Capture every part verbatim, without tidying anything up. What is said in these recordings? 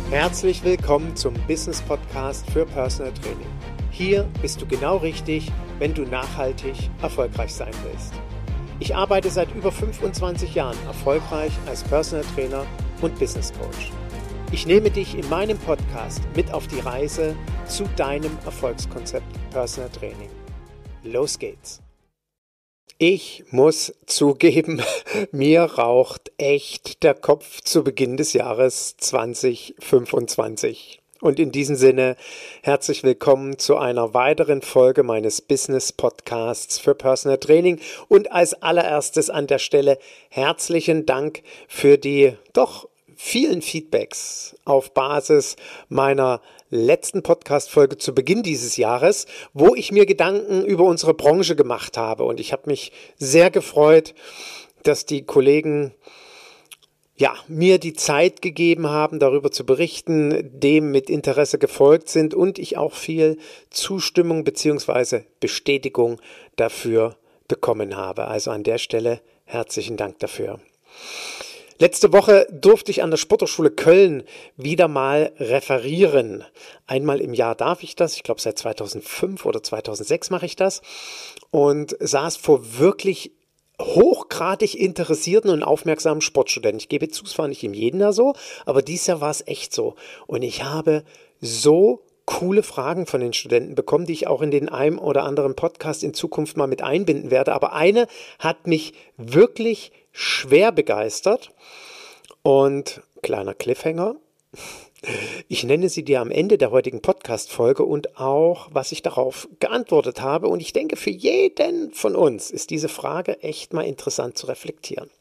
Herzlich willkommen zum Business Podcast für Personal Training. Hier bist du genau richtig, wenn du nachhaltig erfolgreich sein willst. Ich arbeite seit über fünfundzwanzig Jahren erfolgreich als Personal Trainer und Business Coach. Ich nehme dich in meinem Podcast mit auf die Reise zu deinem Erfolgskonzept Personal Training. Los geht's! Ich muss zugeben, mir raucht echt der Kopf zu Beginn des Jahres zwanzig fünfundzwanzig. Und in diesem Sinne, herzlich willkommen zu einer weiteren Folge meines Business Podcasts für Personal Training. Und als allererstes an der Stelle herzlichen Dank für die doch vielen Feedbacks auf Basis meiner letzten Podcast-Folge zu Beginn dieses Jahres, wo ich mir Gedanken über unsere Branche gemacht habe. Und ich habe mich sehr gefreut, dass die Kollegen ja, mir die Zeit gegeben haben, darüber zu berichten, dem mit Interesse gefolgt sind und ich auch viel Zustimmung bzw. Bestätigung dafür bekommen habe. Also an der Stelle herzlichen Dank dafür. Letzte Woche durfte ich an der Sporthochschule Köln wieder mal referieren. Einmal im Jahr darf ich das, ich glaube seit zweitausendfünf oder zweitausendsechs mache ich das und saß vor wirklich hochgradig interessierten und aufmerksamen Sportstudenten. Ich gebe zu, es war nicht in jedem Jahr so, aber dieses Jahr war es echt so. Und ich habe so coole Fragen von den Studenten bekommen, die ich auch in den einem oder anderen Podcast in Zukunft mal mit einbinden werde. Aber eine hat mich wirklich schwer begeistert und kleiner Cliffhanger. Ich nenne sie dir am Ende der heutigen Podcast-Folge und auch, was ich darauf geantwortet habe. Und ich denke, für jeden von uns ist diese Frage echt mal interessant zu reflektieren.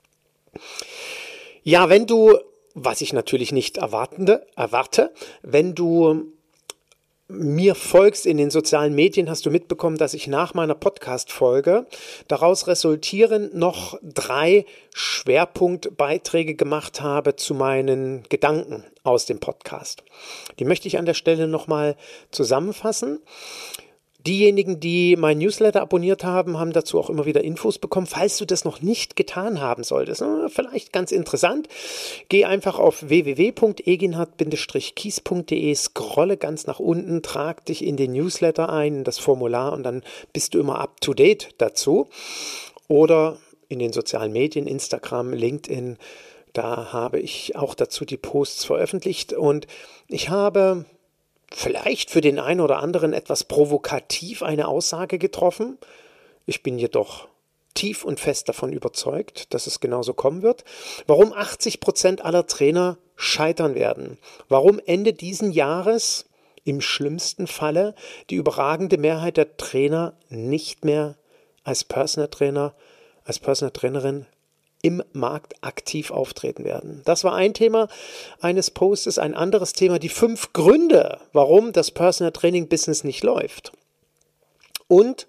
Ja, wenn du, was ich natürlich nicht erwartende, erwarte, wenn du mir folgst in den sozialen Medien, hast du mitbekommen, dass ich nach meiner Podcast-Folge daraus resultierend noch drei Schwerpunktbeiträge gemacht habe zu meinen Gedanken aus dem Podcast. Die möchte ich an der Stelle nochmal zusammenfassen. Diejenigen, die mein Newsletter abonniert haben, haben dazu auch immer wieder Infos bekommen. Falls du das noch nicht getan haben solltest, vielleicht ganz interessant, geh einfach auf w w w punkt eginhard Bindestrich kies punkt de, scrolle ganz nach unten, trag dich in den Newsletter ein, in das Formular und dann bist du immer up to date dazu. Oder in den sozialen Medien, Instagram, LinkedIn, da habe ich auch dazu die Posts veröffentlicht und ich habe vielleicht für den einen oder anderen etwas provokativ eine Aussage getroffen. Ich bin jedoch tief und fest davon überzeugt, dass es genauso kommen wird. Warum achtzig Prozent aller Trainer scheitern werden. Warum Ende diesen Jahres im schlimmsten Falle die überragende Mehrheit der Trainer nicht mehr als Personal Trainer, als Personal Trainerin im Markt aktiv auftreten werden. Das war ein Thema eines Postes. Ein anderes Thema, die fünf Gründe, warum das Personal Training Business nicht läuft. Und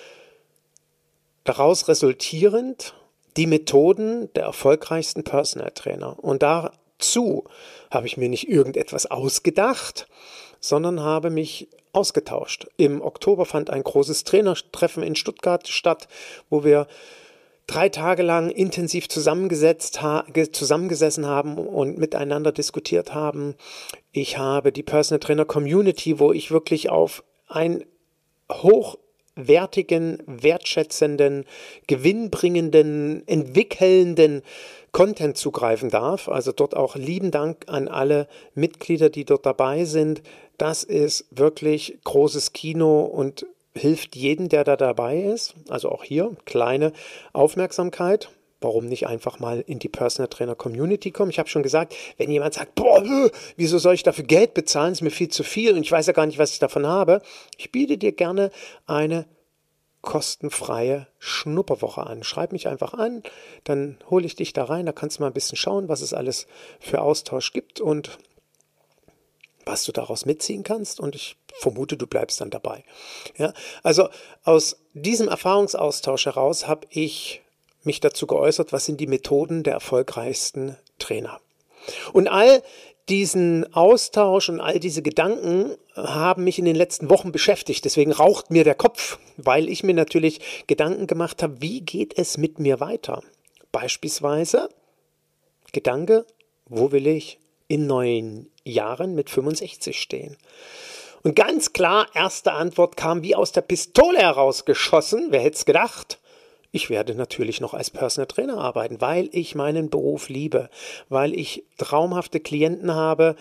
daraus resultierend die Methoden der erfolgreichsten Personal Trainer. Und dazu habe ich mir nicht irgendetwas ausgedacht, sondern habe mich ausgetauscht. Im Oktober fand ein großes Trainertreffen in Stuttgart statt, wo wir drei Tage lang intensiv zusammengesetzt, zusammengesessen haben und miteinander diskutiert haben. Ich habe die Personal Trainer Community, wo ich wirklich auf einen hochwertigen, wertschätzenden, gewinnbringenden, entwickelnden Content zugreifen darf. Also dort auch lieben Dank an alle Mitglieder, die dort dabei sind. Das ist wirklich großes Kino und hilft jedem, der da dabei ist, also auch hier, kleine Aufmerksamkeit. Warum nicht einfach mal in die Personal Trainer Community kommen? Ich habe schon gesagt, wenn jemand sagt, boah, wieso soll ich dafür Geld bezahlen, ist mir viel zu viel und ich weiß ja gar nicht, was ich davon habe. Ich biete dir gerne eine kostenfreie Schnupperwoche an. Schreib mich einfach an, dann hole ich dich da rein, da kannst du mal ein bisschen schauen, was es alles für Austausch gibt und was du daraus mitziehen kannst und ich vermute, du bleibst dann dabei. Ja, also aus diesem Erfahrungsaustausch heraus habe ich mich dazu geäußert, was sind die Methoden der erfolgreichsten Trainer. Und all diesen Austausch und all diese Gedanken haben mich in den letzten Wochen beschäftigt. Deswegen raucht mir der Kopf, weil ich mir natürlich Gedanken gemacht habe, wie geht es mit mir weiter? Beispielsweise Gedanke, wo will ich im neuen Jahren mit fünfundsechzig stehen? Und ganz klar, erste Antwort kam wie aus der Pistole herausgeschossen. Wer hätte es gedacht? Ich werde natürlich noch als Personal Trainer arbeiten, weil ich meinen Beruf liebe, weil ich traumhafte Klienten habe.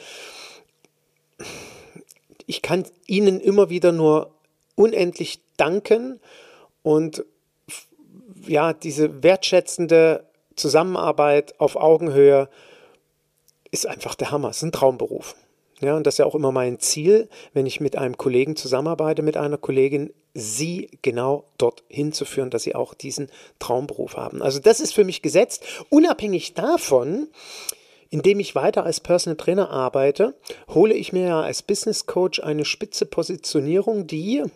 Ich kann ihnen immer wieder nur unendlich danken und ja, diese wertschätzende Zusammenarbeit auf Augenhöhe ist einfach der Hammer. Es ist ein Traumberuf. Ja, und das ist ja auch immer mein Ziel, wenn ich mit einem Kollegen zusammenarbeite, mit einer Kollegin, sie genau dorthin zu führen, dass sie auch diesen Traumberuf haben. Also das ist für mich gesetzt. Unabhängig davon, indem ich weiter als Personal Trainer arbeite, hole ich mir ja als Business Coach eine spitze Positionierung, die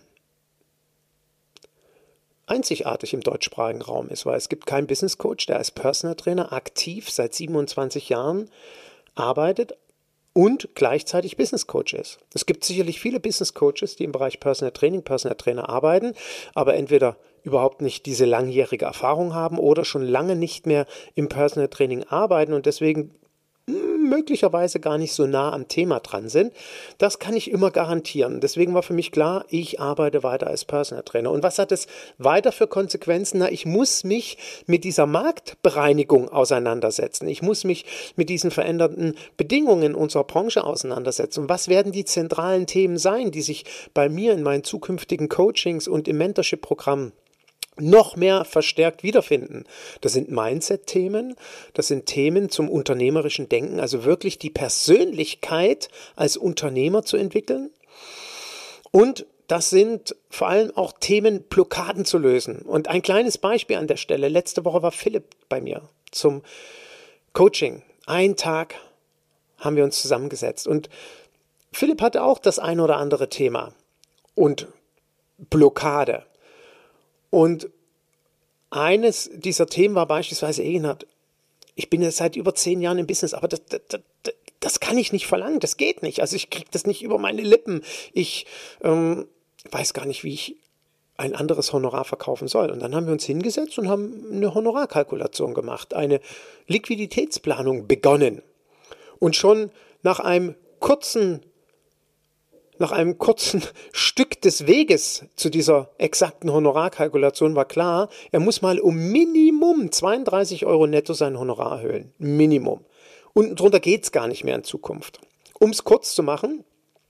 einzigartig im deutschsprachigen Raum ist, weil es gibt keinen Business Coach, der als Personal Trainer aktiv seit siebenundzwanzig Jahren arbeitet und gleichzeitig Business Coach ist. Es gibt sicherlich viele Business Coaches, die im Bereich Personal Training, Personal Trainer arbeiten, aber entweder überhaupt nicht diese langjährige Erfahrung haben oder schon lange nicht mehr im Personal Training arbeiten und deswegen möglicherweise gar nicht so nah am Thema dran sind. Das kann ich immer garantieren. Deswegen war für mich klar, ich arbeite weiter als Personal Trainer. Und was hat es weiter für Konsequenzen? Na, ich muss mich mit dieser Marktbereinigung auseinandersetzen. Ich muss mich mit diesen veränderten Bedingungen unserer Branche auseinandersetzen. Und was werden die zentralen Themen sein, die sich bei mir in meinen zukünftigen Coachings und im Mentorship-Programm noch mehr verstärkt wiederfinden? Das sind Mindset-Themen, das sind Themen zum unternehmerischen Denken, also wirklich die Persönlichkeit als Unternehmer zu entwickeln. Und das sind vor allem auch Themen, Blockaden zu lösen. Und ein kleines Beispiel an der Stelle. Letzte Woche war Philipp bei mir zum Coaching. Einen Tag haben wir uns zusammengesetzt. Und Philipp hatte auch das ein oder andere Thema und Blockade. Und eines dieser Themen war beispielsweise, Egenhard, ich bin jetzt seit über zehn Jahren im Business, aber das, das, das, das kann ich nicht verlangen, das geht nicht. Also ich kriege das nicht über meine Lippen. Ich ähm, weiß gar nicht, wie ich ein anderes Honorar verkaufen soll. Und dann haben wir uns hingesetzt und haben eine Honorarkalkulation gemacht, eine Liquiditätsplanung begonnen. Und schon nach einem kurzen Nach einem kurzen Stück des Weges zu dieser exakten Honorarkalkulation war klar, er muss mal um Minimum zweiunddreißig Euro netto sein Honorar erhöhen. Minimum. Unten drunter geht es gar nicht mehr in Zukunft. Um es kurz zu machen,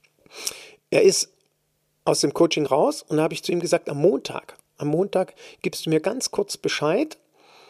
er ist aus dem Coaching raus und da habe ich zu ihm gesagt, am Montag, am Montag gibst du mir ganz kurz Bescheid,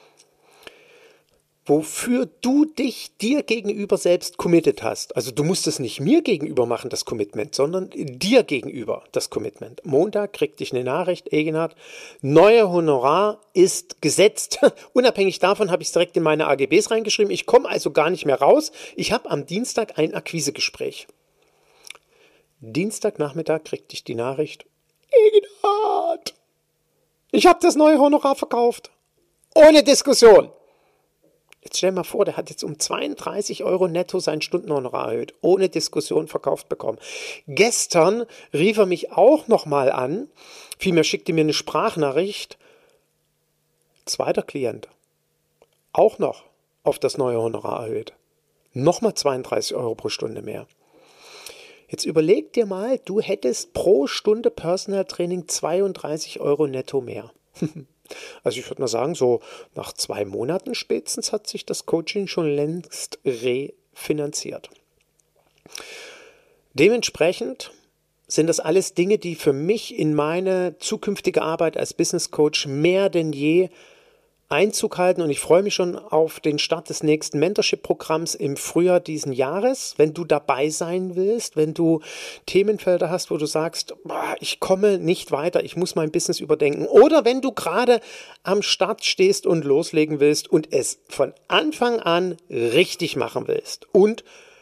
wofür du dich dir gegenüber selbst committed hast. Also du musst es nicht mir gegenüber machen, das Commitment, sondern dir gegenüber das Commitment. Montag kriegte ich eine Nachricht, Egenhard, neue Honorar ist gesetzt. Unabhängig davon habe ich es direkt in meine A G Bs reingeschrieben. Ich komme also gar nicht mehr raus. Ich habe am Dienstag ein Akquisegespräch. Dienstagnachmittag kriegte ich die Nachricht, Egenhard, ich habe das neue Honorar verkauft. Ohne Diskussion. Jetzt stell dir mal vor, der hat jetzt um zweiunddreißig Euro netto sein Stundenhonorar erhöht, ohne Diskussion verkauft bekommen. Gestern rief er mich auch nochmal an, vielmehr schickte mir eine Sprachnachricht, zweiter Klient, auch noch auf das neue Honorar erhöht. Nochmal zweiunddreißig Euro pro Stunde mehr. Jetzt überleg dir mal, du hättest pro Stunde Personal Training zweiunddreißig Euro netto mehr. Also ich würde mal sagen, so nach zwei Monaten spätestens hat sich das Coaching schon längst refinanziert. Dementsprechend sind das alles Dinge, die für mich in meine zukünftige Arbeit als Business Coach mehr denn je Einzug halten und ich freue mich schon auf den Start des nächsten Mentorship-Programms im Frühjahr diesen Jahres. Wenn du dabei sein willst, wenn du Themenfelder hast, wo du sagst, boah, ich komme nicht weiter, ich muss mein Business überdenken, oder wenn du gerade am Start stehst und loslegen willst und es von Anfang an richtig machen willst und,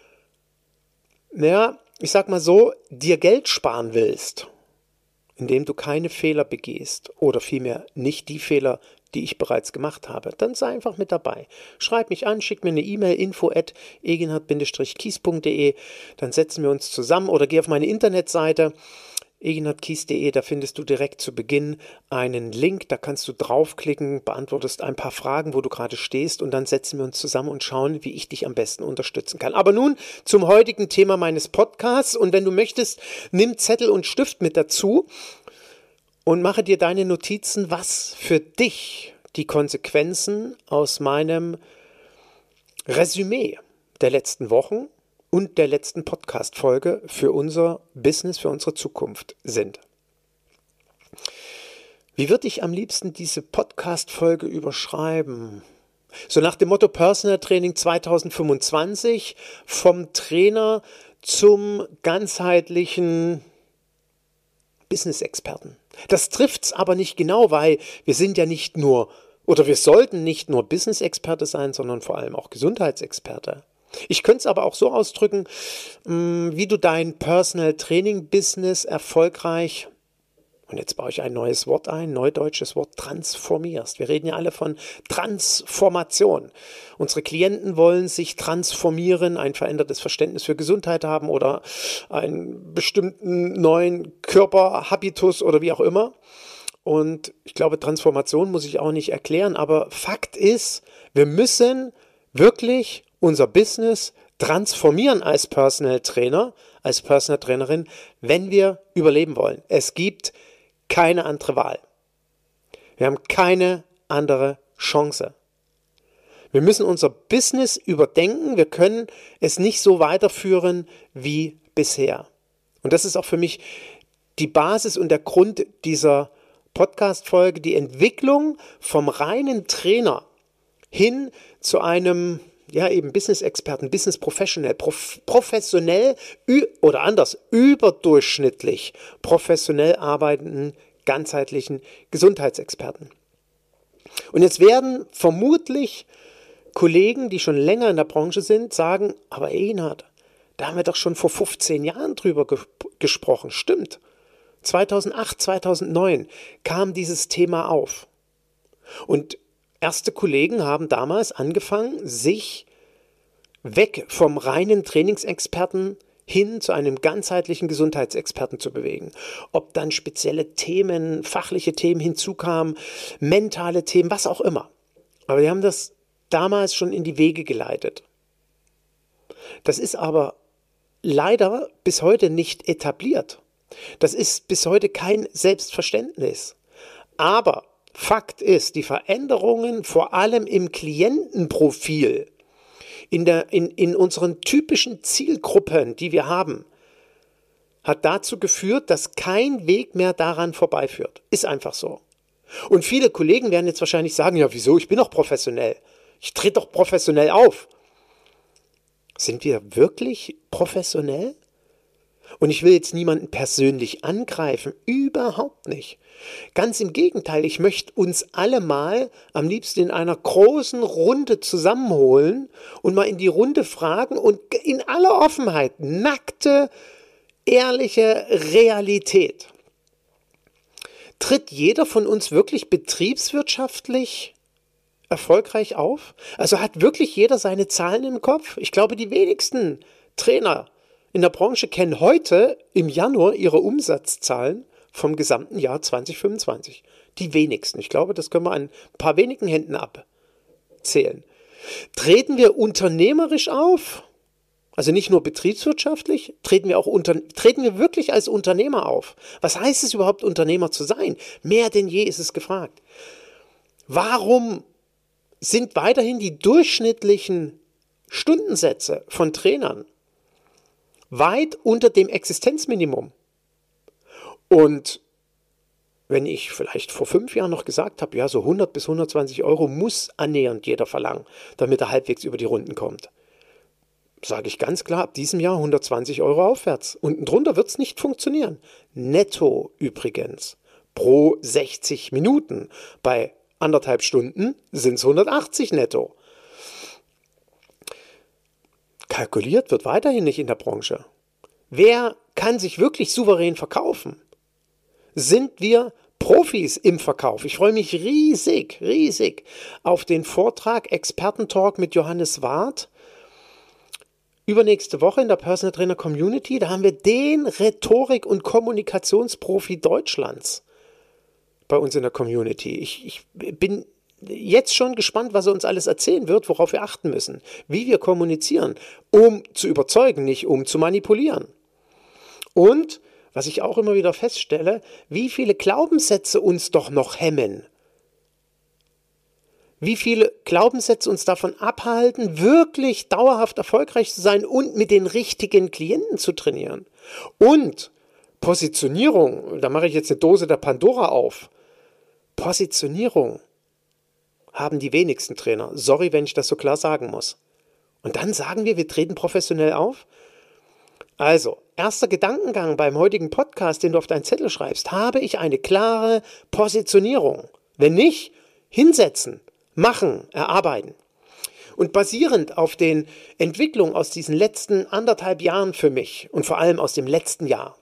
naja, ich sag mal so, dir Geld sparen willst, indem du keine Fehler begehst oder vielmehr nicht die Fehler, die ich bereits gemacht habe, dann sei einfach mit dabei. Schreib mich an, schick mir eine E-Mail, info at egenhard Bindestrich kies punkt de, dann setzen wir uns zusammen oder geh auf meine Internetseite eginhardkies punkt de, da findest du direkt zu Beginn einen Link, da kannst du draufklicken, beantwortest ein paar Fragen, wo du gerade stehst und dann setzen wir uns zusammen und schauen, wie ich dich am besten unterstützen kann. Aber nun zum heutigen Thema meines Podcasts und wenn du möchtest, nimm Zettel und Stift mit dazu und mache dir deine Notizen, was für dich die Konsequenzen aus meinem Resümee der letzten Wochen und der letzten Podcast-Folge für unser Business, für unsere Zukunft sind. Wie würde ich am liebsten diese Podcast-Folge überschreiben? So nach dem Motto Personal Training zwanzig fünfundzwanzig, vom Trainer zum ganzheitlichen Business-Experten. Das trifft's aber nicht genau, weil wir sind ja nicht nur, oder wir sollten nicht nur Business-Experte sein, sondern vor allem auch Gesundheitsexperte. Ich könnte es aber auch so ausdrücken, wie du dein Personal Training Business erfolgreich, und jetzt baue ich ein neues Wort ein, neudeutsches Wort, transformierst. Wir reden ja alle von Transformation. Unsere Klienten wollen sich transformieren, ein verändertes Verständnis für Gesundheit haben oder einen bestimmten neuen Körperhabitus oder wie auch immer. Und ich glaube, Transformation muss ich auch nicht erklären, aber Fakt ist, wir müssen wirklich unser Business transformieren als Personal Trainer, als Personal Trainerin, wenn wir überleben wollen. Es gibt keine andere Wahl. Wir haben keine andere Chance. Wir müssen unser Business überdenken. Wir können es nicht so weiterführen wie bisher. Und das ist auch für mich die Basis und der Grund dieser Podcast-Folge, die Entwicklung vom reinen Trainer hin zu einem ja eben Business-Experten, Business-Professional, prof- professionell ü- oder anders, überdurchschnittlich professionell arbeitenden, ganzheitlichen Gesundheitsexperten. Und jetzt werden vermutlich Kollegen, die schon länger in der Branche sind, sagen, aber Eginhard, da haben wir doch schon vor fünfzehn Jahren drüber ge- gesprochen. Stimmt. zweitausendacht, zweitausendneun kam dieses Thema auf. Und erste Kollegen haben damals angefangen, sich weg vom reinen Trainingsexperten hin zu einem ganzheitlichen Gesundheitsexperten zu bewegen. Ob dann spezielle Themen, fachliche Themen hinzukamen, mentale Themen, was auch immer. Aber die haben das damals schon in die Wege geleitet. Das ist aber leider bis heute nicht etabliert. Das ist bis heute kein Selbstverständnis. Aber Fakt ist, die Veränderungen vor allem im Klientenprofil, in, der, in, in unseren typischen Zielgruppen, die wir haben, hat dazu geführt, dass kein Weg mehr daran vorbeiführt. Ist einfach so. Und viele Kollegen werden jetzt wahrscheinlich sagen, ja wieso, ich bin doch professionell. Ich trete doch professionell auf. Sind wir wirklich professionell? Und ich will jetzt niemanden persönlich angreifen, überhaupt nicht. Ganz im Gegenteil, ich möchte uns alle mal am liebsten in einer großen Runde zusammenholen und mal in die Runde fragen und in aller Offenheit, nackte, ehrliche Realität. Tritt jeder von uns wirklich betriebswirtschaftlich erfolgreich auf? Also hat wirklich jeder seine Zahlen im Kopf? Ich glaube, die wenigsten Trainer in der Branche kennen heute im Januar ihre Umsatzzahlen vom gesamten Jahr zwanzig fünfundzwanzig. Die wenigsten. Ich glaube, das können wir an ein paar wenigen Händen abzählen. Treten wir unternehmerisch auf? Also nicht nur betriebswirtschaftlich, treten wir auch unter, treten wir wirklich als Unternehmer auf? Was heißt es überhaupt, Unternehmer zu sein? Mehr denn je ist es gefragt. Warum sind weiterhin die durchschnittlichen Stundensätze von Trainern weit unter dem Existenzminimum? Und wenn ich vielleicht vor fünf Jahren noch gesagt habe, ja, so hundert bis hundertzwanzig Euro muss annähernd jeder verlangen, damit er halbwegs über die Runden kommt, sage ich ganz klar, ab diesem Jahr hundertzwanzig Euro aufwärts. Unten drunter wird es nicht funktionieren. Netto übrigens, pro sechzig Minuten. Bei anderthalb Stunden sind es hundertachtzig netto. Kalkuliert wird weiterhin nicht in der Branche. Wer kann sich wirklich souverän verkaufen? Sind wir Profis im Verkauf? Ich freue mich riesig, riesig auf den Vortrag Expertentalk mit Johannes Wart Übernächste Woche in der Personal Trainer Community, da haben wir den Rhetorik- und Kommunikationsprofi Deutschlands bei uns in der Community. Ich, ich bin jetzt schon gespannt, was er uns alles erzählen wird, worauf wir achten müssen, wie wir kommunizieren, um zu überzeugen, nicht um zu manipulieren. Und, was ich auch immer wieder feststelle, wie viele Glaubenssätze uns doch noch hemmen. Wie viele Glaubenssätze uns davon abhalten, wirklich dauerhaft erfolgreich zu sein und mit den richtigen Klienten zu trainieren. Und Positionierung, da mache ich jetzt eine Dose der Pandora auf. Positionierung haben die wenigsten Trainer. Sorry, wenn ich das so klar sagen muss. Und dann sagen wir, wir treten professionell auf. Also, erster Gedankengang beim heutigen Podcast, den du auf deinen Zettel schreibst. Habe ich eine klare Positionierung? Wenn nicht, hinsetzen, machen, erarbeiten. Und basierend auf den Entwicklungen aus diesen letzten anderthalb Jahren für mich und vor allem aus dem letzten Jahr,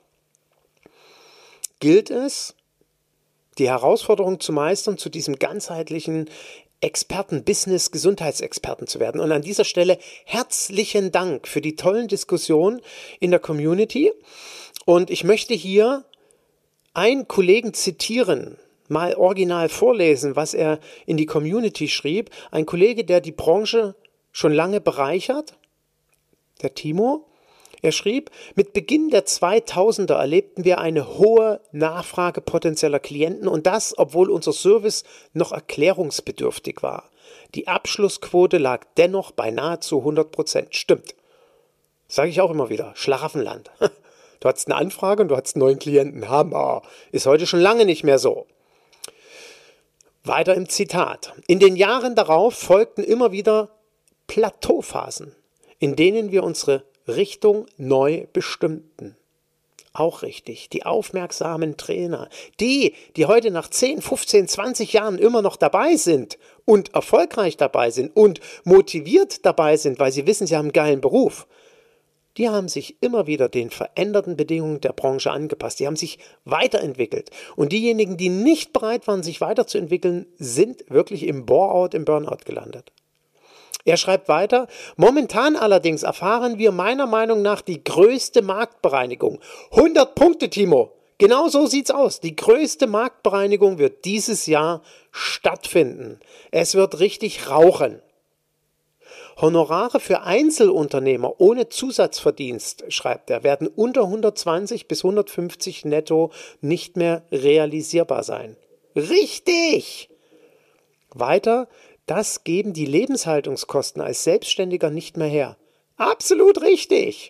gilt es, die Herausforderung zu meistern, zu diesem ganzheitlichen Experten, Business, Gesundheitsexperten zu werden. Und an dieser Stelle herzlichen Dank für die tollen Diskussionen in der Community. Und ich möchte hier einen Kollegen zitieren, mal original vorlesen, was er in die Community schrieb. Ein Kollege, der die Branche schon lange bereichert, der Timo. Er schrieb, mit Beginn der zweitausender erlebten wir eine hohe Nachfrage potenzieller Klienten und das, obwohl unser Service noch erklärungsbedürftig war. Die Abschlussquote lag dennoch bei nahezu hundert Prozent. Stimmt. Sage ich auch immer wieder. Schlaraffenland. Du hattest eine Anfrage und du hattest einen neuen Klienten. Hammer. Ist heute schon lange nicht mehr so. Weiter im Zitat. In den Jahren darauf folgten immer wieder Plateauphasen, in denen wir unsere Richtung neu bestimmten. Auch richtig. Die aufmerksamen Trainer, die, die heute nach zehn, fünfzehn, zwanzig Jahren immer noch dabei sind und erfolgreich dabei sind und motiviert dabei sind, weil sie wissen, sie haben einen geilen Beruf, die haben sich immer wieder den veränderten Bedingungen der Branche angepasst. Die haben sich weiterentwickelt. Und diejenigen, die nicht bereit waren, sich weiterzuentwickeln, sind wirklich im Bore-out, im Burnout gelandet. Er schreibt weiter, momentan allerdings erfahren wir meiner Meinung nach die größte Marktbereinigung. hundert Punkte, Timo. Genau so sieht's aus. Die größte Marktbereinigung wird dieses Jahr stattfinden. Es wird richtig rauchen. Honorare für Einzelunternehmer ohne Zusatzverdienst, schreibt er, werden unter hundertzwanzig bis hundertfünfzig netto nicht mehr realisierbar sein. Richtig! Weiter, das geben die Lebenshaltungskosten als Selbstständiger nicht mehr her. Absolut richtig!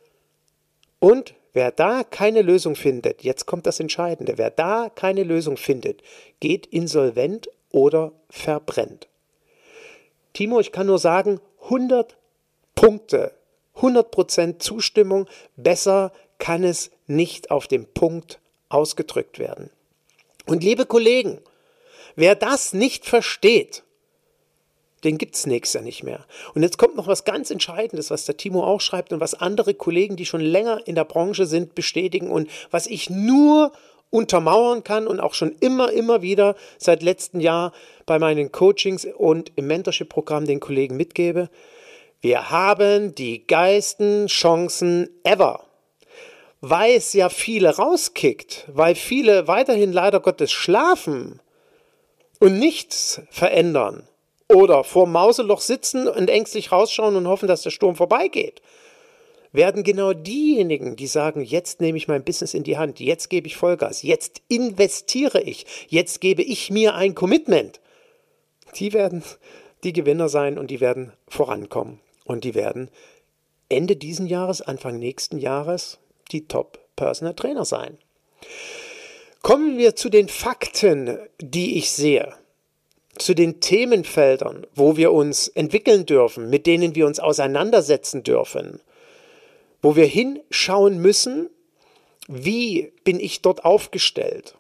Und wer da keine Lösung findet, jetzt kommt das Entscheidende, wer da keine Lösung findet, geht insolvent oder verbrennt. Timo, ich kann nur sagen, hundert Punkte, hundert Prozent Zustimmung, besser kann es nicht auf dem Punkt ausgedrückt werden. Und liebe Kollegen, wer das nicht versteht, den gibt es nächstes Jahr nicht mehr. Und jetzt kommt noch was ganz Entscheidendes, was der Timo auch schreibt und was andere Kollegen, die schon länger in der Branche sind, bestätigen und was ich nur untermauern kann und auch schon immer, immer wieder seit letztem Jahr bei meinen Coachings und im Mentorship-Programm den Kollegen mitgebe. Wir haben die geilsten Chancen ever. Weil es ja viele rauskickt, weil viele weiterhin leider Gottes schlafen und nichts verändern oder vorm Mauseloch sitzen und ängstlich rausschauen und hoffen, dass der Sturm vorbeigeht, werden genau diejenigen, die sagen, jetzt nehme ich mein Business in die Hand, jetzt gebe ich Vollgas, jetzt investiere ich, jetzt gebe ich mir ein Commitment, die werden die Gewinner sein und die werden vorankommen und die werden Ende diesen Jahres, Anfang nächsten Jahres die Top-Personal Trainer sein. Kommen wir zu den Fakten, die ich sehe, zu den Themenfeldern, wo wir uns entwickeln dürfen, mit denen wir uns auseinandersetzen dürfen, wo wir hinschauen müssen, wie bin ich dort aufgestellt.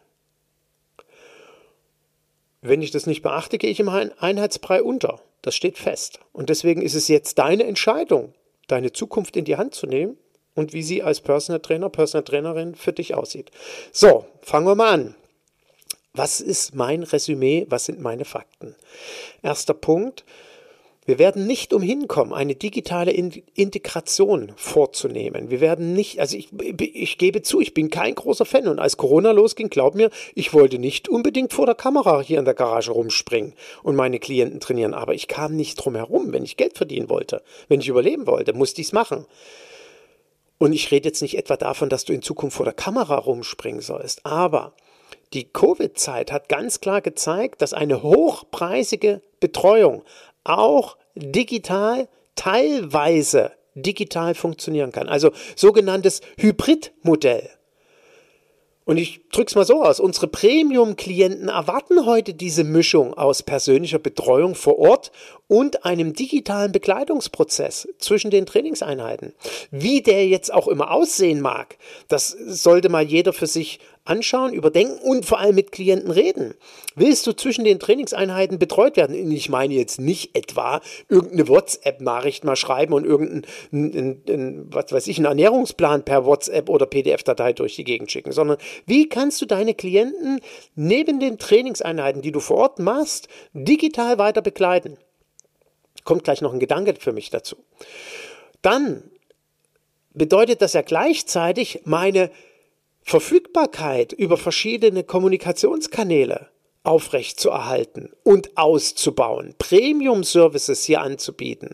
Wenn ich das nicht beachte, gehe ich im Einheitsbrei unter. Das steht fest. Und deswegen ist es jetzt deine Entscheidung, deine Zukunft in die Hand zu nehmen und wie sie als Personal Trainer, Personal Trainerin für dich aussieht. So, fangen wir mal an. Was ist mein Resümee? Was sind meine Fakten? Erster Punkt. Wir werden nicht umhin kommen, eine digitale Integration vorzunehmen. Wir werden nicht, also ich, ich gebe zu, ich bin kein großer Fan. Und als Corona losging, glaub mir, ich wollte nicht unbedingt vor der Kamera hier in der Garage rumspringen und meine Klienten trainieren. Aber ich kam nicht drum herum, wenn ich Geld verdienen wollte, wenn ich überleben wollte, musste ich es machen. Und ich rede jetzt nicht etwa davon, dass du in Zukunft vor der Kamera rumspringen sollst. Aber die Covid-Zeit hat ganz klar gezeigt, dass eine hochpreisige Betreuung auch digital, teilweise digital funktionieren kann. Also sogenanntes Hybridmodell. Und ich drücke es mal so aus, unsere Premium-Klienten erwarten heute diese Mischung aus persönlicher Betreuung vor Ort und einem digitalen Begleitungsprozess zwischen den Trainingseinheiten. Wie der jetzt auch immer aussehen mag, das sollte mal jeder für sich anschauen, überdenken und vor allem mit Klienten reden. Willst du zwischen den Trainingseinheiten betreut werden? Ich meine jetzt nicht etwa irgendeine WhatsApp-Nachricht mal schreiben und irgendeinen, ein, ein, was weiß ich, einen Ernährungsplan per WhatsApp oder P D F-Datei durch die Gegend schicken, sondern wie kannst du deine Klienten neben den Trainingseinheiten, die du vor Ort machst, digital weiter begleiten? Kommt gleich noch ein Gedanke für mich dazu. Dann bedeutet das ja gleichzeitig meine Verfügbarkeit über verschiedene Kommunikationskanäle aufrechtzuerhalten und auszubauen, Premium-Services hier anzubieten,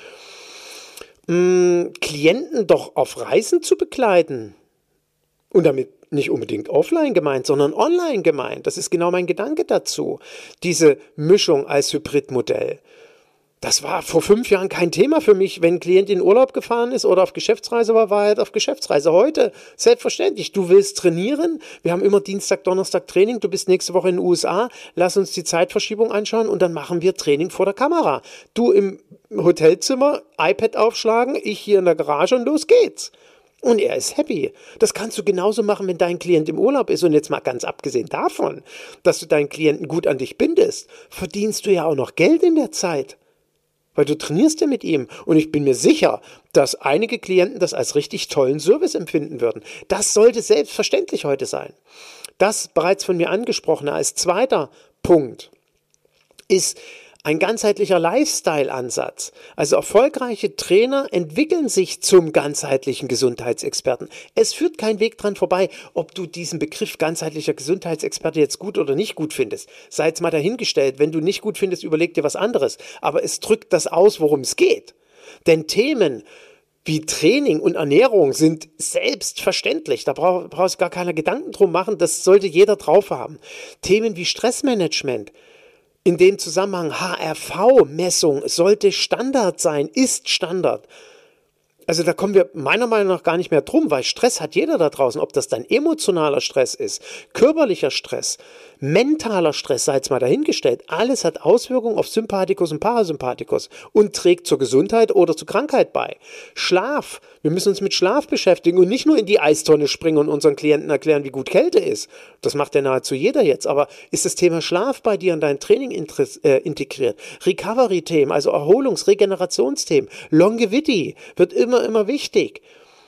mh, Klienten doch auf Reisen zu begleiten und damit nicht unbedingt offline gemeint, sondern online gemeint. Das ist genau mein Gedanke dazu, diese Mischung als Hybridmodell. Das war vor fünf Jahren kein Thema für mich. Wenn ein Klient in Urlaub gefahren ist oder auf Geschäftsreise war, war er halt auf Geschäftsreise. Heute, selbstverständlich, du willst trainieren. Wir haben immer Dienstag, Donnerstag Training. Du bist nächste Woche in den U S A. Lass uns die Zeitverschiebung anschauen und dann machen wir Training vor der Kamera. Du im Hotelzimmer, iPad aufschlagen, ich hier in der Garage und los geht's. Und er ist happy. Das kannst du genauso machen, wenn dein Klient im Urlaub ist. Und jetzt mal ganz abgesehen davon, dass du deinen Klienten gut an dich bindest, verdienst du ja auch noch Geld in der Zeit. Weil du trainierst ja mit ihm. Und ich bin mir sicher, dass einige Klienten das als richtig tollen Service empfinden würden. Das sollte selbstverständlich heute sein. Das bereits von mir angesprochene als zweiter Punkt ist ein ganzheitlicher Lifestyle-Ansatz. Also erfolgreiche Trainer entwickeln sich zum ganzheitlichen Gesundheitsexperten. Es führt kein Weg dran vorbei, ob du diesen Begriff ganzheitlicher Gesundheitsexperte jetzt gut oder nicht gut findest. Sei jetzt mal dahingestellt, wenn du nicht gut findest, überleg dir was anderes. Aber es drückt das aus, worum es geht. Denn Themen wie Training und Ernährung sind selbstverständlich. Da braucht brauch sich gar keiner Gedanken drum machen. Das sollte jeder drauf haben. Themen wie Stressmanagement, in dem Zusammenhang H R V-Messung sollte Standard sein, ist Standard. Also da kommen wir meiner Meinung nach gar nicht mehr drum, weil Stress hat jeder da draußen, ob das dann emotionaler Stress ist, körperlicher Stress, mentaler Stress, sei jetzt mal dahingestellt. Alles hat Auswirkungen auf Sympathikus und Parasympathikus und trägt zur Gesundheit oder zur Krankheit bei. Schlaf, wir müssen uns mit Schlaf beschäftigen und nicht nur in die Eistonne springen und unseren Klienten erklären, wie gut Kälte ist. Das macht ja nahezu jeder jetzt, aber ist das Thema Schlaf bei dir in dein Training äh, integriert? Recovery-Themen, also Erholungs-, Regenerationsthemen, Longevity wird immer immer wichtig.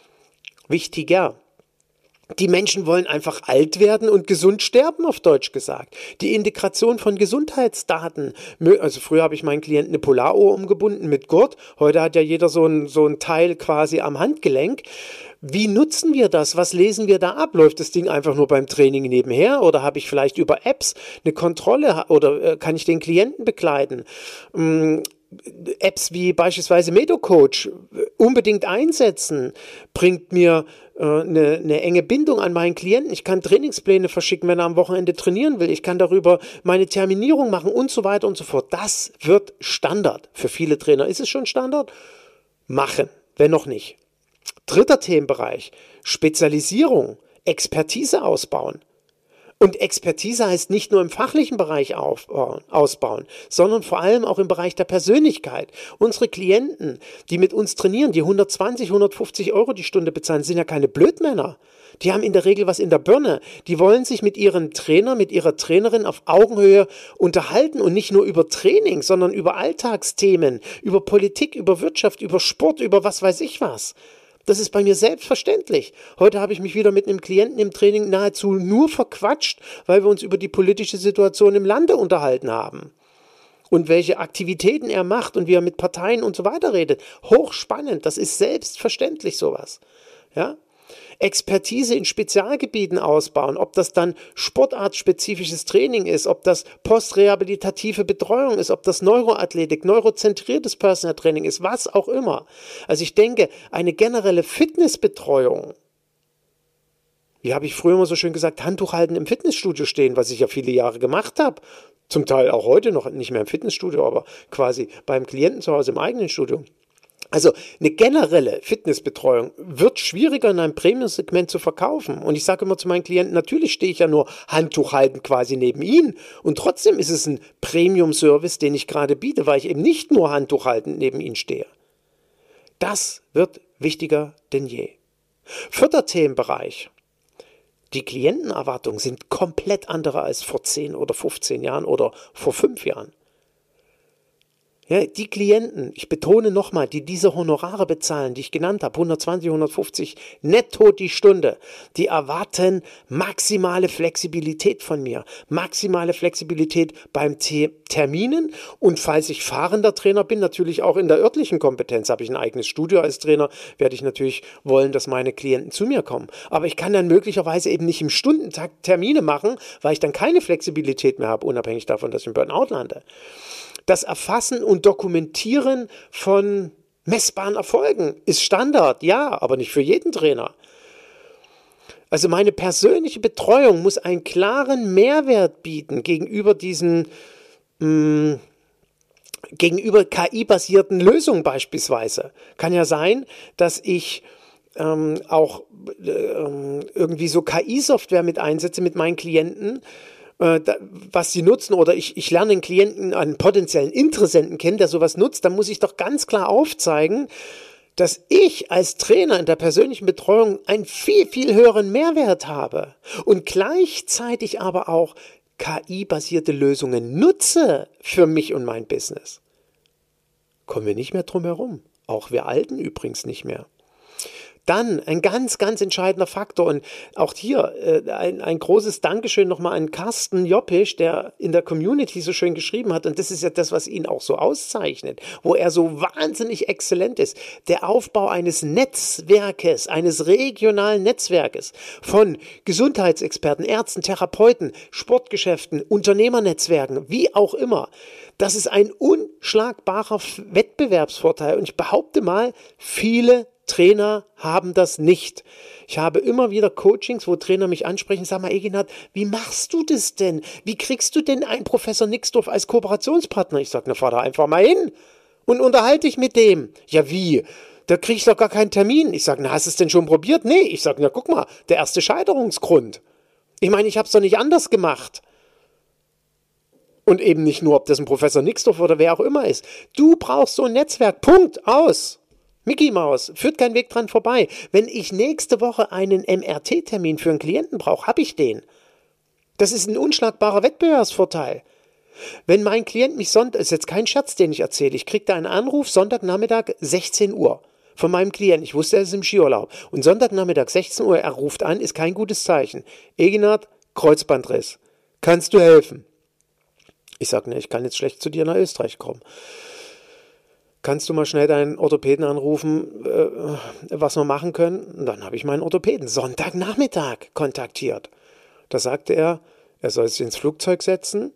Wichtiger. Die Menschen wollen einfach alt werden und gesund sterben, auf Deutsch gesagt. Die Integration von Gesundheitsdaten. Also früher habe ich meinen Klienten eine Polaruhr umgebunden mit Gurt. Heute hat ja jeder so ein, so ein Teil quasi am Handgelenk. Wie nutzen wir das? Was lesen wir da ab? Läuft das Ding einfach nur beim Training nebenher oder habe ich vielleicht über Apps eine Kontrolle oder kann ich den Klienten begleiten? Ähm, Apps wie beispielsweise MedoCoach unbedingt einsetzen, bringt mir äh, eine, eine enge Bindung an meinen Klienten. Ich kann Trainingspläne verschicken, wenn er am Wochenende trainieren will. Ich kann darüber meine Terminierung machen und so weiter und so fort. Das wird Standard. Für viele Trainer ist es schon Standard. Machen, wenn noch nicht. Dritter Themenbereich, Spezialisierung, Expertise ausbauen. Und Expertise heißt nicht nur im fachlichen Bereich aufbauen, ausbauen, sondern vor allem auch im Bereich der Persönlichkeit. Unsere Klienten, die mit uns trainieren, die hundertzwanzig, hundertfünfzig Euro die Stunde bezahlen, sind ja keine Blödmänner. Die haben in der Regel was in der Birne. Die wollen sich mit ihrem Trainer, mit ihrer Trainerin auf Augenhöhe unterhalten und nicht nur über Training, sondern über Alltagsthemen, über Politik, über Wirtschaft, über Sport, über was weiß ich was. Das ist bei mir selbstverständlich. Heute habe ich mich wieder mit einem Klienten im Training nahezu nur verquatscht, weil wir uns über die politische Situation im Lande unterhalten haben. und welche Aktivitäten er macht und wie er mit Parteien und so weiter redet. Hochspannend, das ist selbstverständlich sowas. Ja? Expertise in Spezialgebieten ausbauen, ob das dann sportartspezifisches Training ist, ob das postrehabilitative Betreuung ist, ob das Neuroathletik, neurozentriertes Personal Training ist, was auch immer. Also ich denke, eine generelle Fitnessbetreuung, wie habe ich früher immer so schön gesagt, Handtuch halten im Fitnessstudio stehen, was ich ja viele Jahre gemacht habe. Zum Teil auch heute noch, nicht mehr im Fitnessstudio, aber quasi beim Klienten zu Hause im eigenen Studio. Also eine generelle Fitnessbetreuung wird schwieriger in einem Premium-Segment zu verkaufen. Und ich sage immer zu meinen Klienten, natürlich stehe ich ja nur Handtuch halten quasi neben ihnen. Und trotzdem ist es ein Premium-Service, den ich gerade biete, weil ich eben nicht nur Handtuch haltend neben ihnen stehe. Das wird wichtiger denn je. Vierter Themenbereich. Die Klientenerwartungen sind komplett andere als vor zehn oder fünfzehn Jahren oder vor fünf Jahren. Ja, die Klienten, ich betone nochmal, die diese Honorare bezahlen, die ich genannt habe, hundertzwanzig, hundertfünfzig netto die Stunde, die erwarten maximale Flexibilität von mir, maximale Flexibilität beim T- Terminen und falls ich fahrender Trainer bin, natürlich auch in der örtlichen Kompetenz. Habe ich ein eigenes Studio als Trainer, werde ich natürlich wollen, dass meine Klienten zu mir kommen. Aber ich kann dann möglicherweise eben nicht im Stundentakt Termine machen, weil ich dann keine Flexibilität mehr habe, unabhängig davon, dass ich im Burnout lande. Das Erfassen und Dokumentieren von messbaren Erfolgen ist Standard, ja, aber nicht für jeden Trainer. Also meine persönliche Betreuung muss einen klaren Mehrwert bieten gegenüber diesen, mh, gegenüber K I-basierten Lösungen beispielsweise. Kann ja sein, dass ich ähm, auch äh, irgendwie so K I-Software mit einsetze mit meinen Klienten, was sie nutzen, oder ich, ich lerne einen Klienten, einen potenziellen Interessenten kennen, der sowas nutzt, dann muss ich doch ganz klar aufzeigen, dass ich als Trainer in der persönlichen Betreuung einen viel, viel höheren Mehrwert habe und gleichzeitig aber auch K I-basierte Lösungen nutze für mich und mein Business. Kommen wir nicht mehr drum herum. Auch wir Alten übrigens nicht mehr. Dann ein ganz, ganz entscheidender Faktor und auch hier äh, ein, ein großes Dankeschön nochmal an Carsten Joppisch, der in der Community so schön geschrieben hat, und das ist ja das, was ihn auch so auszeichnet, wo er so wahnsinnig exzellent ist. Der Aufbau eines Netzwerkes, eines regionalen Netzwerkes von Gesundheitsexperten, Ärzten, Therapeuten, Sportgeschäften, Unternehmernetzwerken, wie auch immer. Das ist ein unschlagbarer Wettbewerbsvorteil und ich behaupte mal, viele Trainer haben das nicht. Ich habe immer wieder Coachings, wo Trainer mich ansprechen, sag mal, Eginhard, wie machst du das denn? Wie kriegst du denn einen Professor Nixdorf als Kooperationspartner? Ich sage, na fahr da einfach mal hin und unterhalte dich mit dem. Ja, wie? Da krieg ich doch gar keinen Termin. Ich sage, na, hast du es denn schon probiert? Nee. Ich sage, na, guck mal, der erste Scheiterungsgrund. Ich meine, ich habe es doch nicht anders gemacht. Und eben nicht nur, ob das ein Professor Nixdorf oder wer auch immer ist. Du brauchst so ein Netzwerk. Punkt. Aus. Mickey Maus, führt kein Weg dran vorbei. Wenn ich nächste Woche einen M R T-Termin für einen Klienten brauche, habe ich den. Das ist ein unschlagbarer Wettbewerbsvorteil. Wenn mein Klient mich Sonntag, ist jetzt kein Scherz, den ich erzähle, ich kriege da einen Anruf, Sonntagnachmittag sechzehn Uhr von meinem Klienten. Ich wusste, er ist im Skiurlaub. Und Sonntagnachmittag sechzehn Uhr, er ruft an, ist kein gutes Zeichen. Eginhard, Kreuzbandriss. Kannst du helfen? Ich sage, ne, ich kann jetzt schlecht zu dir nach Österreich kommen. Kannst du mal schnell deinen Orthopäden anrufen, äh, was wir machen können? Und dann habe ich meinen Orthopäden Sonntagnachmittag kontaktiert. Da sagte er, er soll sich ins Flugzeug setzen,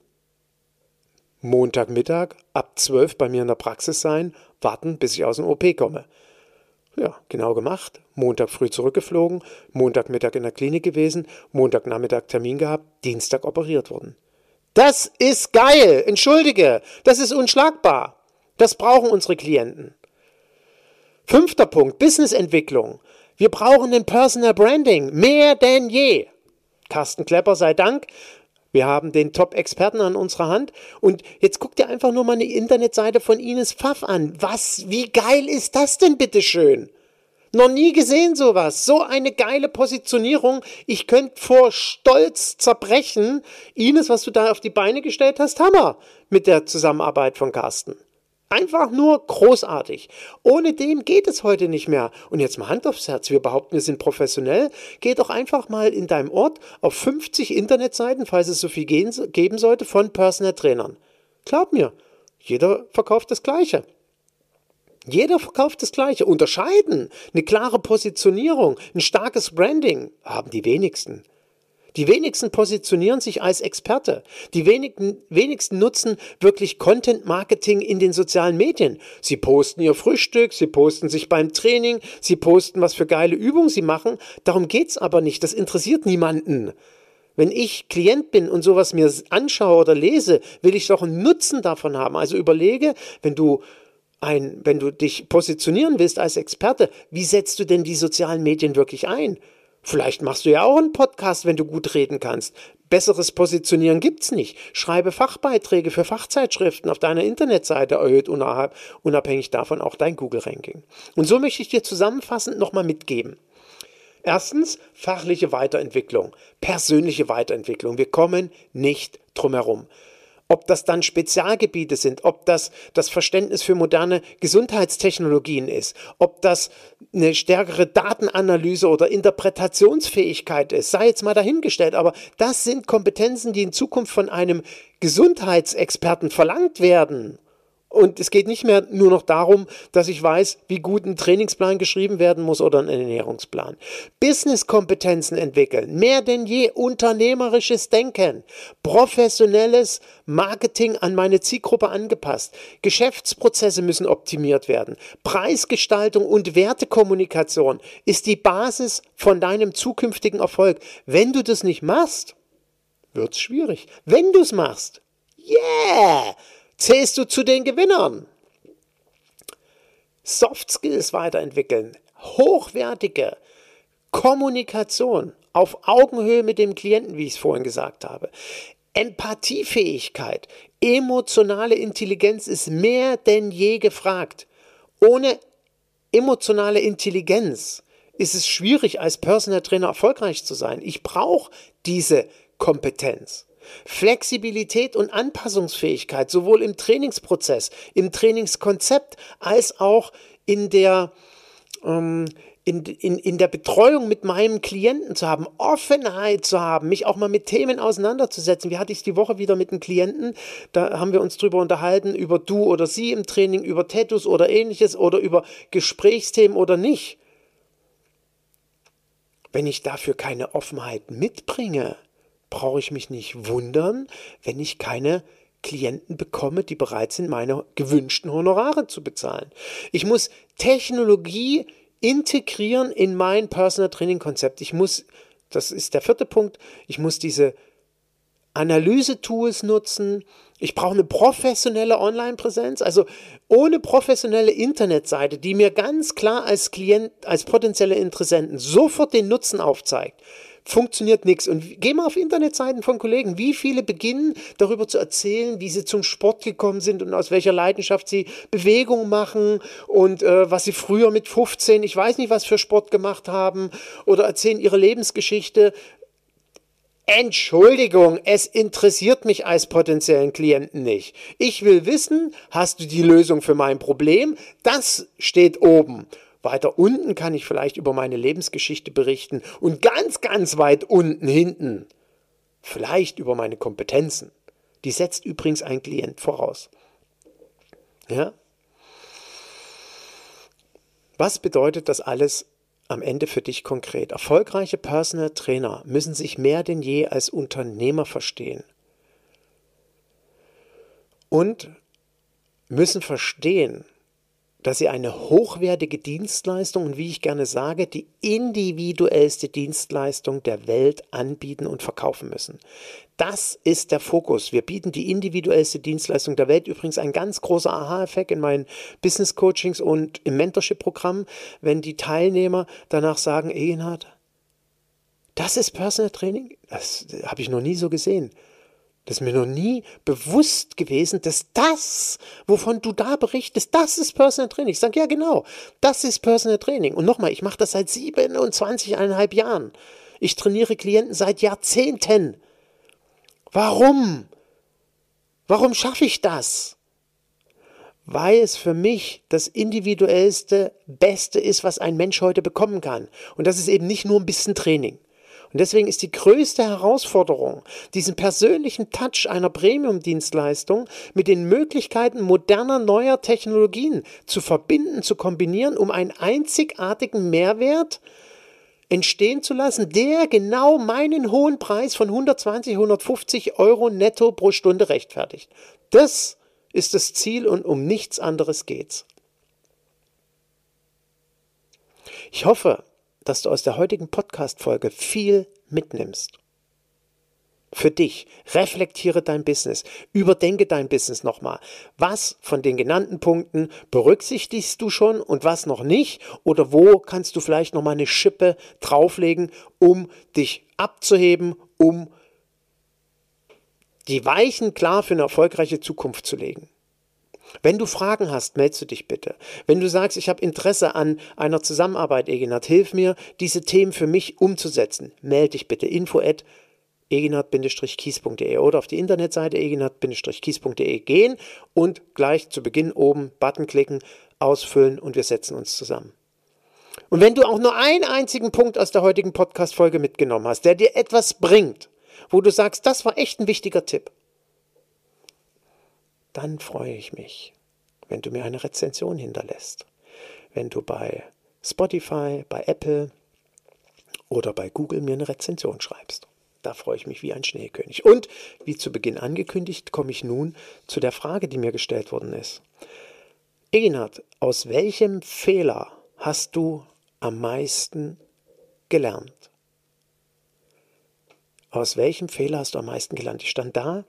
Montagmittag ab zwölf bei mir in der Praxis sein, warten, bis ich aus dem O P komme. Ja, genau gemacht. Montag früh zurückgeflogen, Montagmittag in der Klinik gewesen, Montagnachmittag Termin gehabt, Dienstag operiert worden. Das ist geil! Entschuldige, das ist unschlagbar. Das brauchen unsere Klienten. Fünfter Punkt, Businessentwicklung. Wir brauchen ein Personal Branding, mehr denn je. Carsten Klepper sei Dank, wir haben den Top-Experten an unserer Hand. Und jetzt guck dir einfach nur mal eine Internetseite von Ines Pfaff an. Was, wie geil ist das denn bitteschön? Noch nie gesehen sowas. So eine geile Positionierung. Ich könnte vor Stolz zerbrechen. Ines, was du da auf die Beine gestellt hast, Hammer mit der Zusammenarbeit von Carsten. Einfach nur großartig. Ohne dem geht es heute nicht mehr. Und jetzt mal Hand aufs Herz. Wir behaupten, wir sind professionell. Geh doch einfach mal in deinem Ort auf fünfzig Internetseiten, falls es so viel gehen, geben sollte, von Personal Trainern. Glaub mir, Jeder verkauft das Gleiche. Jeder verkauft das Gleiche. Unterscheiden, eine klare Positionierung, ein starkes Branding haben die wenigsten. Die wenigsten positionieren sich als Experte. Die wenigen, wenigsten nutzen wirklich Content-Marketing in den sozialen Medien. Sie posten ihr Frühstück, sie posten sich beim Training, sie posten, was für geile Übungen sie machen. Darum geht's aber nicht. Das interessiert niemanden. Wenn ich Klient bin und sowas mir anschaue oder lese, will ich doch einen Nutzen davon haben. Also überlege, wenn du ein, wenn du dich positionieren willst als Experte, wie setzt du denn die sozialen Medien wirklich ein? Vielleicht machst du ja auch einen Podcast, wenn du gut reden kannst. Besseres Positionieren gibt's nicht. Schreibe Fachbeiträge für Fachzeitschriften auf deiner Internetseite, erhöht unabhängig davon auch dein Google-Ranking. Und so möchte ich dir zusammenfassend nochmal mitgeben. Erstens, fachliche Weiterentwicklung, persönliche Weiterentwicklung. Wir kommen nicht drum herum. Ob das dann Spezialgebiete sind, ob das das Verständnis für moderne Gesundheitstechnologien ist, ob das eine stärkere Datenanalyse oder Interpretationsfähigkeit ist, sei jetzt mal dahingestellt. Aber das sind Kompetenzen, die in Zukunft von einem Gesundheitsexperten verlangt werden. Und es geht nicht mehr nur noch darum, dass ich weiß, wie gut ein Trainingsplan geschrieben werden muss oder ein Ernährungsplan. Business-Kompetenzen entwickeln, mehr denn je unternehmerisches Denken, professionelles Marketing an meine Zielgruppe angepasst. Geschäftsprozesse müssen optimiert werden. Preisgestaltung und Wertekommunikation ist die Basis von deinem zukünftigen Erfolg. Wenn du das nicht machst, wird's schwierig. Wenn du es machst, yeah! Zählst du zu den Gewinnern. Soft Skills weiterentwickeln, hochwertige Kommunikation auf Augenhöhe mit dem Klienten, wie ich es vorhin gesagt habe. Empathiefähigkeit, emotionale Intelligenz ist mehr denn je gefragt. Ohne emotionale Intelligenz ist es schwierig, als Personal Trainer erfolgreich zu sein. Ich brauche diese Kompetenz. Flexibilität und Anpassungsfähigkeit, sowohl im Trainingsprozess, im Trainingskonzept, als auch in der, ähm, in, in, in der Betreuung mit meinem Klienten zu haben, Offenheit zu haben, mich auch mal mit Themen auseinanderzusetzen. Wie hatte ich es die Woche wieder mit einem Klienten? Da haben wir uns drüber unterhalten, über du oder sie im Training, über Tattoos oder ähnliches oder über Gesprächsthemen oder nicht. Wenn ich dafür keine Offenheit mitbringe, brauche ich mich nicht wundern, wenn ich keine Klienten bekomme, die bereit sind, meine gewünschten Honorare zu bezahlen. Ich muss Technologie integrieren in mein Personal Training Konzept. Ich muss, das ist der vierte Punkt, ich muss diese Analyse-Tools nutzen. Ich brauche eine professionelle Online-Präsenz, also ohne professionelle Internetseite, die mir ganz klar als Klient, als potenzielle Interessenten sofort den Nutzen aufzeigt. Funktioniert nichts. Und geh mal auf Internetseiten von Kollegen. Wie viele beginnen darüber zu erzählen, wie sie zum Sport gekommen sind und aus welcher Leidenschaft sie Bewegung machen und äh, was sie früher mit fünfzehn, ich weiß nicht was für Sport gemacht haben, oder erzählen ihre Lebensgeschichte. Entschuldigung, es interessiert mich als potenziellen Klienten nicht. Ich will wissen, hast du die Lösung für mein Problem? Das steht oben. Weiter unten kann ich vielleicht über meine Lebensgeschichte berichten und ganz, ganz weit unten hinten vielleicht über meine Kompetenzen. Die setzt übrigens ein Klient voraus. Ja? Was bedeutet das alles am Ende für dich konkret? Erfolgreiche Personal Trainer müssen sich mehr denn je als Unternehmer verstehen und müssen verstehen, dass sie eine hochwertige Dienstleistung und wie ich gerne sage, die individuellste Dienstleistung der Welt anbieten und verkaufen müssen. Das ist der Fokus. Wir bieten die individuellste Dienstleistung der Welt. Übrigens ein ganz großer Aha-Effekt in meinen Business-Coachings und im Mentorship-Programm, wenn die Teilnehmer danach sagen, Egenhard, das ist Personal Training? Das habe ich noch nie so gesehen. Das ist mir noch nie bewusst gewesen, dass das, wovon du da berichtest, das ist Personal Training. Ich sage, ja genau, das ist Personal Training. Und nochmal, ich mache das seit siebenundzwanzig Komma fünf Jahren. Ich trainiere Klienten seit Jahrzehnten. Warum? Warum schaffe ich das? Weil es für mich das individuellste, Beste ist, was ein Mensch heute bekommen kann. Und das ist eben nicht nur ein bisschen Training. Und deswegen ist die größte Herausforderung, diesen persönlichen Touch einer Premium-Dienstleistung mit den Möglichkeiten moderner, neuer Technologien zu verbinden, zu kombinieren, um einen einzigartigen Mehrwert entstehen zu lassen, der genau meinen hohen Preis von hundertzwanzig, hundertfünfzig Euro netto pro Stunde rechtfertigt. Das ist das Ziel und um nichts anderes geht's. Ich hoffe, dass du aus der heutigen Podcast-Folge viel mitnimmst. Für dich, reflektiere dein Business, überdenke dein Business nochmal. Was von den genannten Punkten berücksichtigst du schon und was noch nicht? Oder wo kannst du vielleicht nochmal eine Schippe drauflegen, um dich abzuheben, um die Weichen klar für eine erfolgreiche Zukunft zu legen? Wenn du Fragen hast, meldest du dich bitte. Wenn du sagst, ich habe Interesse an einer Zusammenarbeit, Eginhard, hilf mir, diese Themen für mich umzusetzen, melde dich bitte. info at eginhard kies punkt de oder auf die Internetseite eginhard kies punkt de gehen und gleich zu Beginn oben Button klicken, ausfüllen und wir setzen uns zusammen. Und wenn du auch nur einen einzigen Punkt aus der heutigen Podcast-Folge mitgenommen hast, der dir etwas bringt, wo du sagst, das war echt ein wichtiger Tipp, dann freue ich mich, wenn du mir eine Rezension hinterlässt. Wenn du bei Spotify, bei Apple oder bei Google mir eine Rezension schreibst. Da freue ich mich wie ein Schneekönig. Und wie zu Beginn angekündigt, komme ich nun zu der Frage, die mir gestellt worden ist. Eginhard, aus welchem Fehler hast du am meisten gelernt? Aus welchem Fehler hast du am meisten gelernt? Ich stand da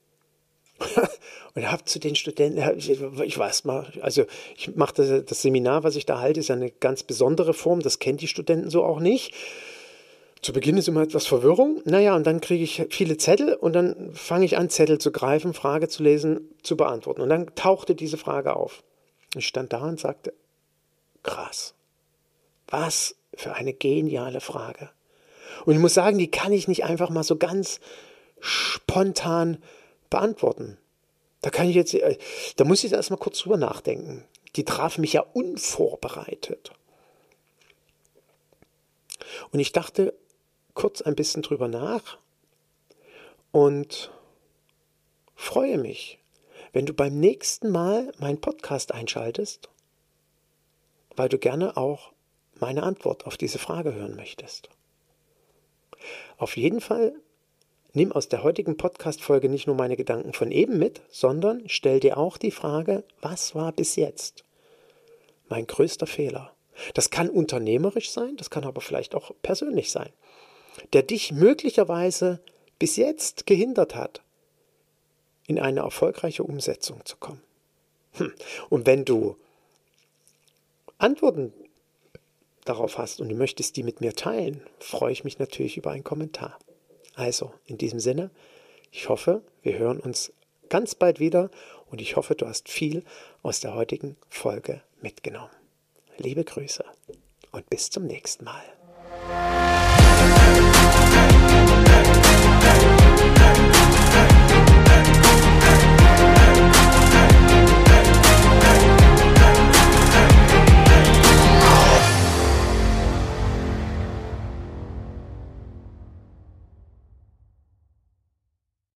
und habe zu den Studenten, ich weiß mal, also ich mache das, das Seminar, was ich da halte, ist ja eine ganz besondere Form, das kennt die Studenten so auch nicht. Zu Beginn ist immer etwas Verwirrung, naja, und dann kriege ich viele Zettel und dann fange ich an, Zettel zu greifen, Frage zu lesen, zu beantworten. Und dann tauchte diese Frage auf. Ich stand da und sagte, krass, was für eine geniale Frage. Und ich muss sagen, die kann ich nicht einfach mal so ganz spontan beantworten. Da kann ich jetzt, da muss ich jetzt erstmal kurz drüber nachdenken. Die traf mich ja unvorbereitet. Und ich dachte kurz ein bisschen drüber nach und freue mich, wenn du beim nächsten Mal meinen Podcast einschaltest, weil du gerne auch meine Antwort auf diese Frage hören möchtest. Auf jeden Fall nimm aus der heutigen Podcast-Folge nicht nur meine Gedanken von eben mit, sondern stell dir auch die Frage, was war bis jetzt mein größter Fehler? Das kann unternehmerisch sein, das kann aber vielleicht auch persönlich sein, der dich möglicherweise bis jetzt gehindert hat, in eine erfolgreiche Umsetzung zu kommen. Hm. Und wenn du Antworten darauf hast und du möchtest die mit mir teilen, freue ich mich natürlich über einen Kommentar. Also, in diesem Sinne, ich hoffe, wir hören uns ganz bald wieder und ich hoffe, du hast viel aus der heutigen Folge mitgenommen. Liebe Grüße und bis zum nächsten Mal.